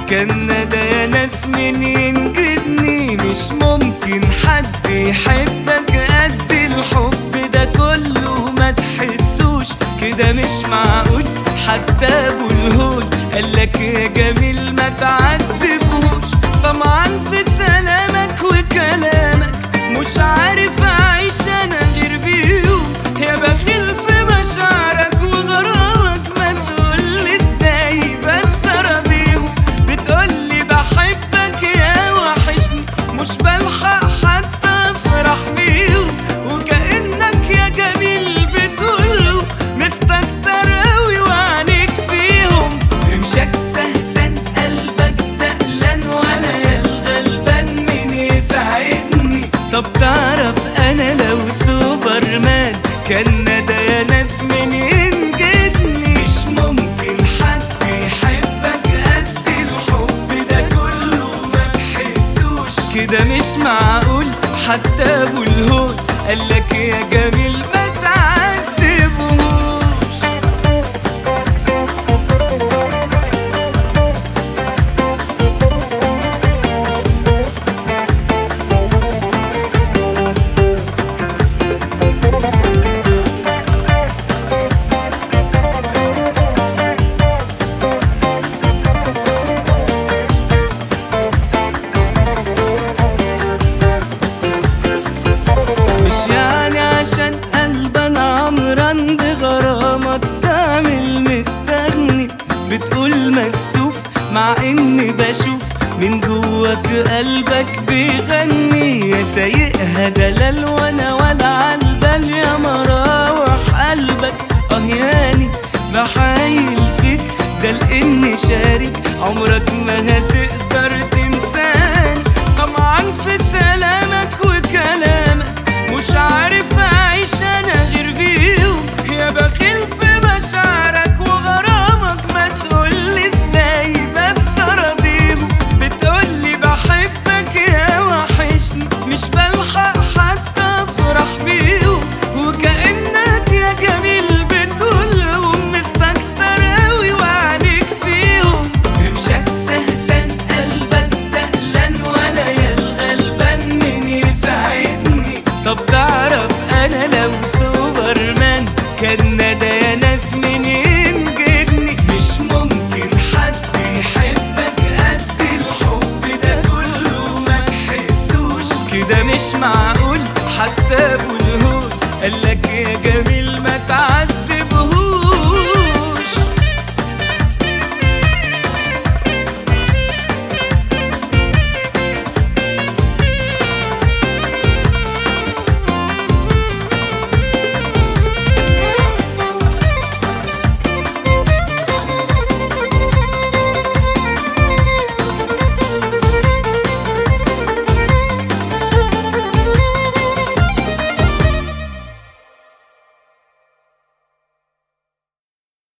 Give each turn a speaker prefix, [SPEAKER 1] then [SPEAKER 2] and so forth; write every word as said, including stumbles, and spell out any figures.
[SPEAKER 1] كان ندى يا ناس من ينجدني. مش ممكن حد يحبك قد الحب ده كله، ما تحسوش كده مش معقول. حتى ابو الهول قالك يا جميل ما تعذبهوش. طمعا في سلامك وكلامك، مش عارف اعيش انا غير بيهم. يا بخيل في مشاعرك وغرامك، ما تقولي ازاي بس اراضيهم. بتقولي بحبك يا وحشني، مش بلحق حتى افرح بيهم. وكأنك يا جميل بتقوله مستكتر اوي وعينيك فيهم. رمشك سهتان قلبك تقلان، وانا يا الغلبان مين يساعدني. طب تعرف انا لو سوبرمان، كان ندى يا ناس من ينجدني. مش ممكن حد يحبك قد الحب ده كله، ما تحسوش كده مش معقول. حتى ابو الهول قالك يا جميل ما تعذبهوش. بتقول مكسوف مع اني بشوف من جواك قلبك بيغني. يا سايقها دلال وانا ولا عالبال، يا مراوح قلبك اهياني. بحايل فيك ده لاني شارك، عمرك ما هتقدر تنساني. طمعا في سلامك وكلامك، مش عارف اعيش انا غير بيهم. يا بخيل في مشاعرك وغرامك، ما تقولي ازاي بس اراضيهم. بتقولي بحبك يا وحشني، مش بلحق حتى افرح بيهم. وكأنك يا جميل بتقولهم مستكتر اوي وعينيك فيهم. رمشك سهتان قلبك تقلان، وانا يا الغلبان مين يساعدني. طب تعرف انا لو سوبرمان، كان ندى يا ناس من ينجدني. مش ممكن حد يحبك قد الحب ده كله، ما تحسوش كده مش معقول. حتى ابو الهول قالك يا جميل ما تعرف